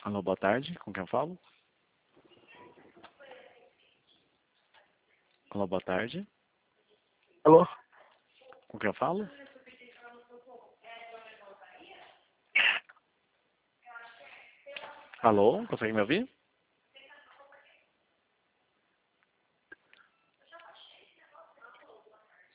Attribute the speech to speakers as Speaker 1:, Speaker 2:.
Speaker 1: Alô, boa tarde. Com quem eu falo? Alô, boa tarde.
Speaker 2: Alô?
Speaker 1: Com quem eu falo? Alô, consegue me ouvir?